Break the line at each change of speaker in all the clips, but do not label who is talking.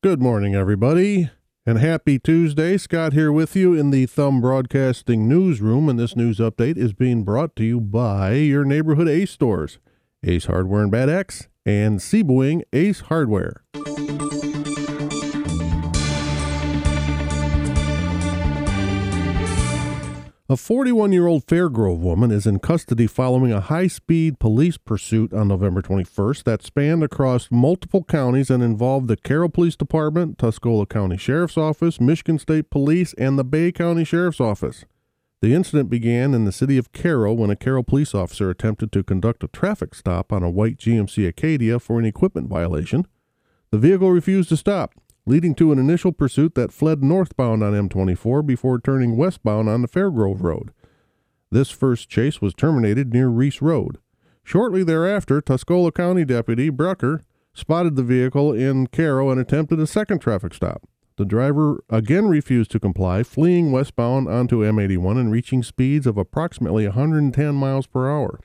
Good morning, everybody, and happy Tuesday. Scott here with you in the Thumb Broadcasting newsroom, and this news update is being brought to you by your neighborhood Ace stores, Ace Hardware in Bad Axe, and Seaboing Ace Hardware. A 41-year-old Fairgrove woman is in custody following a high-speed police pursuit on November 21st that spanned across multiple counties and involved the Carroll Police Department, Tuscola County Sheriff's Office, Michigan State Police, and the Bay County Sheriff's Office. The incident began in the city of Carroll when a Carroll police officer attempted to conduct a traffic stop on a white GMC Acadia for an equipment violation. The vehicle refused to stop, leading to an initial pursuit that fled northbound on M24 before turning westbound on the Fairgrove Road. This first chase was terminated near Reese Road. Shortly thereafter, Tuscola County Deputy Brucker spotted the vehicle in Carroll and attempted a second traffic stop. The driver again refused to comply, fleeing westbound onto M81 and reaching speeds of approximately 110 miles per hour.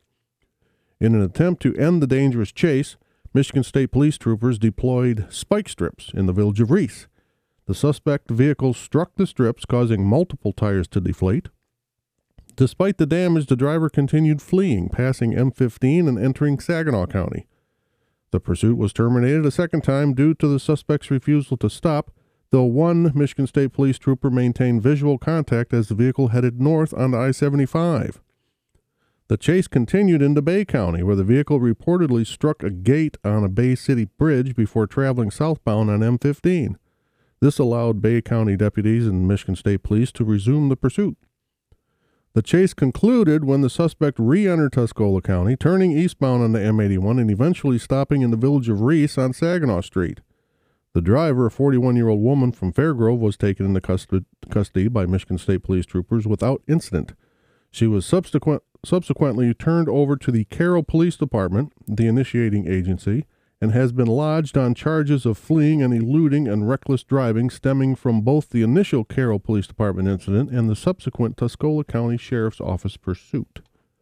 In an attempt to end the dangerous chase, Michigan State Police troopers deployed spike strips in the village of Reese. The suspect vehicle struck the strips, causing multiple tires to deflate. Despite the damage, the driver continued fleeing, passing M15 and entering Saginaw County. The pursuit was terminated a second time due to the suspect's refusal to stop, though one Michigan State Police trooper maintained visual contact as the vehicle headed north on I-75. The chase continued into Bay County, where the vehicle reportedly struck a gate on a Bay City bridge before traveling southbound on M15. This allowed Bay County deputies and Michigan State Police to resume the pursuit. The chase concluded when the suspect re-entered Tuscola County, turning eastbound on the M81 and eventually stopping in the village of Reese on Saginaw Street. The driver, a 41-year-old woman from Fairgrove, was taken into custody by Michigan State Police troopers without incident. She was subsequently turned over to the Carroll Police Department, the initiating agency, and has been lodged on charges of fleeing and eluding and reckless driving stemming from both the initial Carroll Police Department incident and the subsequent Tuscola County Sheriff's Office pursuit.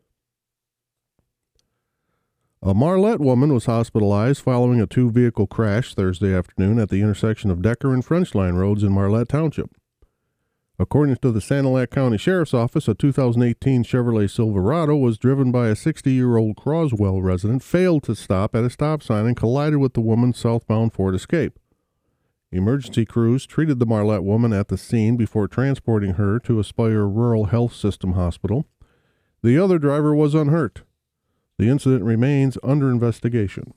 A Marlette woman was hospitalized following a two-vehicle crash Thursday afternoon at the intersection of Decker and French Line roads in Marlette Township. According to the Sanilac County Sheriff's Office, a 2018 Chevrolet Silverado was driven by a 60-year-old Croswell resident, failed to stop at a stop sign, and collided with the woman's southbound Ford Escape. Emergency crews treated the Marlette woman at the scene before transporting her to Aspire Rural Health System Hospital. The other driver was unhurt. The incident remains under investigation.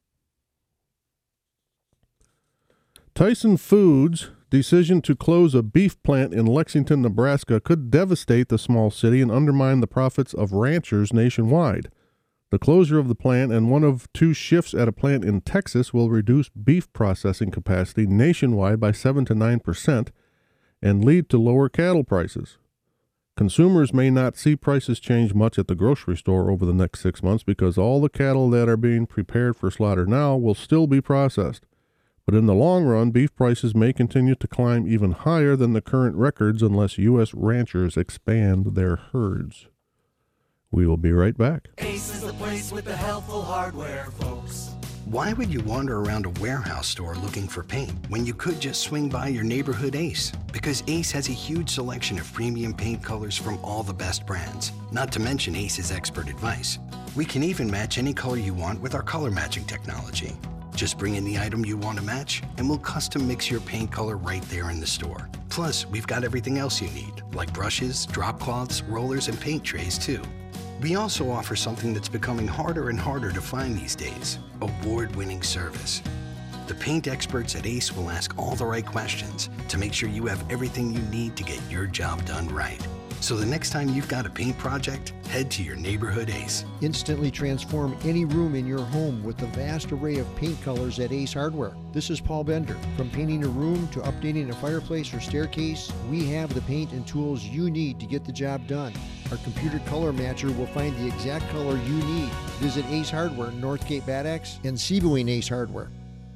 Tyson Foods' decision to close a beef plant in Lexington, Nebraska could devastate the small city and undermine the profits of ranchers nationwide. The closure of the plant and one of two shifts at a plant in Texas will reduce beef processing capacity nationwide by 7 to 9% and lead to lower cattle prices. Consumers may not see prices change much at the grocery store over the next 6 months because all the cattle that are being prepared for slaughter now will still be processed. But in the long run, beef prices may continue to climb even higher than the current records unless U.S. ranchers expand their herds. We will be right back.
Ace is the place with the helpful hardware, folks.
Why would you wander around a warehouse store looking for paint when you could just swing by your neighborhood Ace? Because Ace has a huge selection of premium paint colors from all the best brands, not to mention Ace's expert advice. We can even match any color you want with our color matching technology. Just bring in the item you want to match, and we'll custom mix your paint color right there in the store. Plus, we've got everything else you need, like brushes, drop cloths, rollers, and paint trays, too. We also offer something that's becoming harder and harder to find these days, award-winning service. The paint experts at Ace will ask all the right questions to make sure you have everything you need to get your job done right. So the next time you've got a paint project, head to your neighborhood Ace.
Instantly transform any room in your home with the vast array of paint colors at Ace Hardware. This is Paul Bender. From painting a room to updating a fireplace or staircase, we have the paint and tools you need to get the job done. Our computer color matcher will find the exact color you need. Visit Ace Hardware, Northgate Bad Axe, and Seaboing Ace Hardware.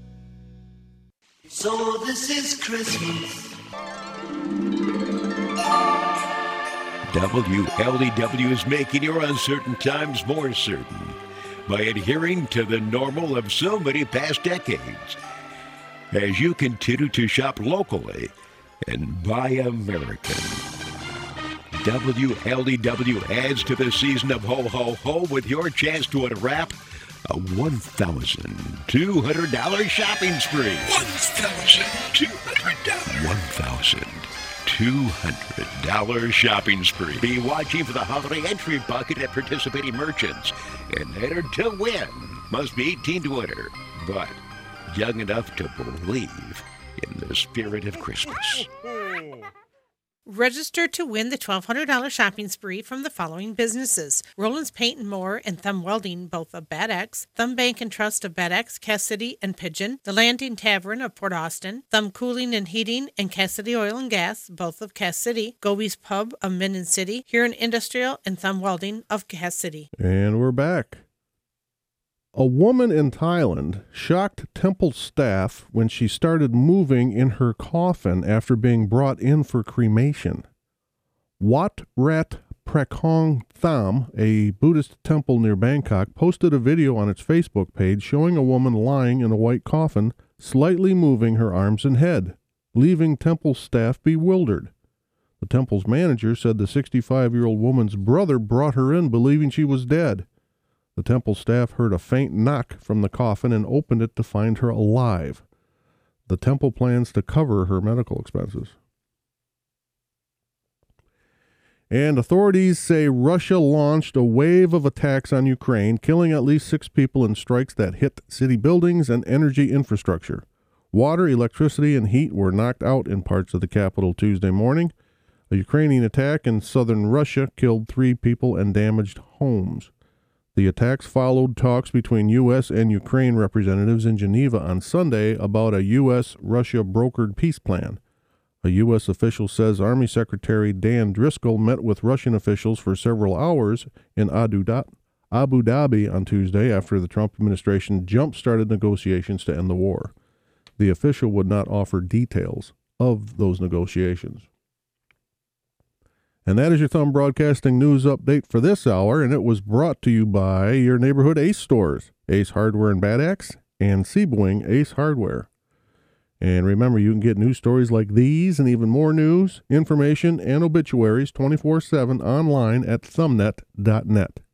So this is Christmas.
WLEW is making your uncertain times more certain by adhering to the normal of so many past decades. as you continue to shop locally and buy American. WLEW adds to the season of Ho Ho Ho with your chance to unwrap a $1,200 shopping spree. $1,200 shopping spree. Be watching for the holiday entry bucket at participating merchants. And enter to win. Must be 18 to enter, but young enough to believe in the spirit of Christmas.
Register to win the $1,200 shopping spree from the following businesses: Roland's Paint and More and Thumb Welding, both of Bad X; Thumb Bank and Trust of Bad X, Cass City and Pigeon; The Landing Tavern of Port Austin; Thumb Cooling and Heating and Cass City Oil and Gas, both of Cass City; Goby's Pub of Minden City; Huron Industrial and Thumb Welding of Cass City.
And we're back. A woman in Thailand shocked temple staff when she started moving in her coffin after being brought in for cremation. Wat Rat Prakhong Tham, a Buddhist temple near Bangkok, posted a video on its Facebook page showing a woman lying in a white coffin, slightly moving her arms and head, leaving temple staff bewildered. The temple's manager said the 65-year-old woman's brother brought her in believing she was dead. The temple staff heard a faint knock from the coffin and opened it to find her alive. The temple plans to cover her medical expenses. And authorities say Russia launched a wave of attacks on Ukraine, killing at least 6 people in strikes that hit city buildings and energy infrastructure. Water, electricity, and heat were knocked out in parts of the capital Tuesday morning. A Ukrainian attack in southern Russia killed 3 people and damaged homes. The attacks followed talks between U.S. and Ukraine representatives in Geneva on Sunday about a U.S.-Russia brokered peace plan. A U.S. official says Army Secretary Dan Driscoll met with Russian officials for several hours in Abu Dhabi on Tuesday after the Trump administration jump-started negotiations to end the war. The official would not offer details of those negotiations. And that is your Thumb Broadcasting News Update for this hour, and it was brought to you by your neighborhood Ace stores, Ace Hardware and Bad Axe, and Sebring Ace Hardware. And remember, you can get news stories like these and even more news, information, and obituaries 24/7 online at thumbnet.net.